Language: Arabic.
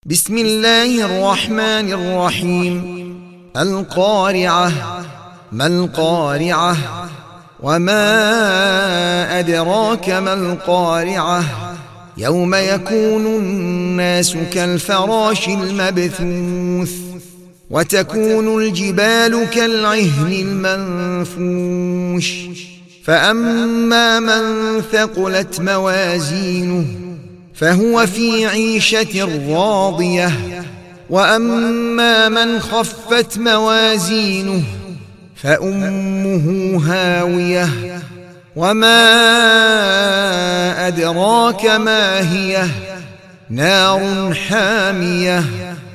بسم الله الرحمن الرحيم. القارعة. ما القارعة؟ وما أدراك ما القارعة؟ يوم يكون الناس كالفراش المبثوث وتكون الجبال كالعهن المنفوش فأما من ثقلت موازينه فهو في عيشة راضية وأما من خفت موازينه فأمه هاوية وما أدراك ما هي نار حامية